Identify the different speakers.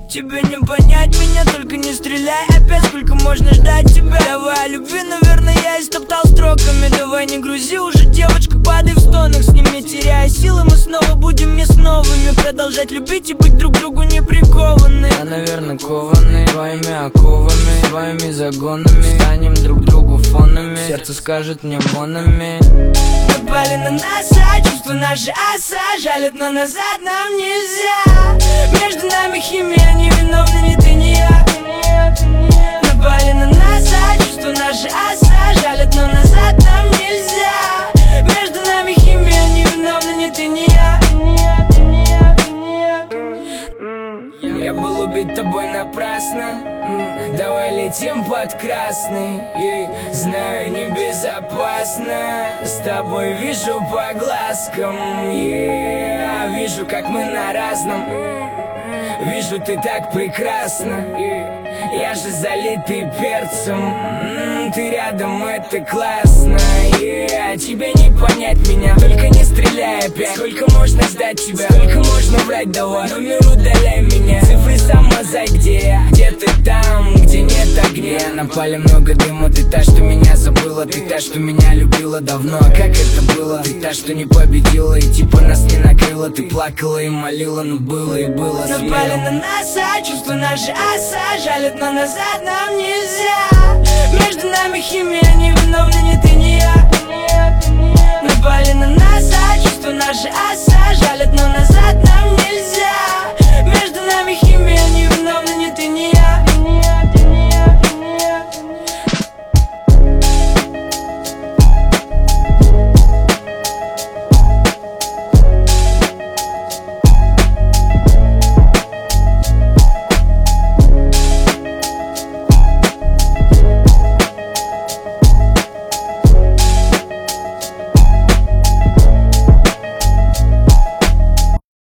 Speaker 1: Тебе не понять меня, только не стреляй опять. Сколько можно ждать тебя? Давай о любви, наверное, я истоптал строками. Давай не грузи уже, девочка, падай в стонах. С ними теряя силы, мы снова будем не с новыми. Продолжать любить и быть друг другу не прикованы.
Speaker 2: Я, наверное, кованный твоими оковами, твоими загонами. Станем друг другу фонами, сердце скажет мне монами.
Speaker 1: Напали на нас, а чувства наши жалят, но назад нам нельзя. Между нами химия, невиновна ни ты, ни я. Напали на нас, а чувства наши жалят, но назад нам нельзя. Между нами химия, невиновна ни ты, ни я. Я был убит тобой напрасно. Давай летим под красный. Знаю, небезопасно. С тобой вижу по глазкам. Вижу, как мы на разном. Вижу, ты так прекрасна. Я же залитый перцем. Ты рядом, это классно. Тебе не понять меня, только не стреляй опять. Сколько можно ждать тебя, сколько можно врать, давай. Номер удаляй меня, цифры самозай, где я? Где ты там, где нет огня?
Speaker 2: Напали много дыма, ты та, что меня забыла. Ты та, что меня любила давно, а как это было? Ты та, что не победила и типа нас не накрыла. Ты плакала и молила, но было и было.
Speaker 1: Напали на нас, а чувства наши жалят, но назад нам нельзя. Между нами химия, невиновна ни ты, ни я. Напали на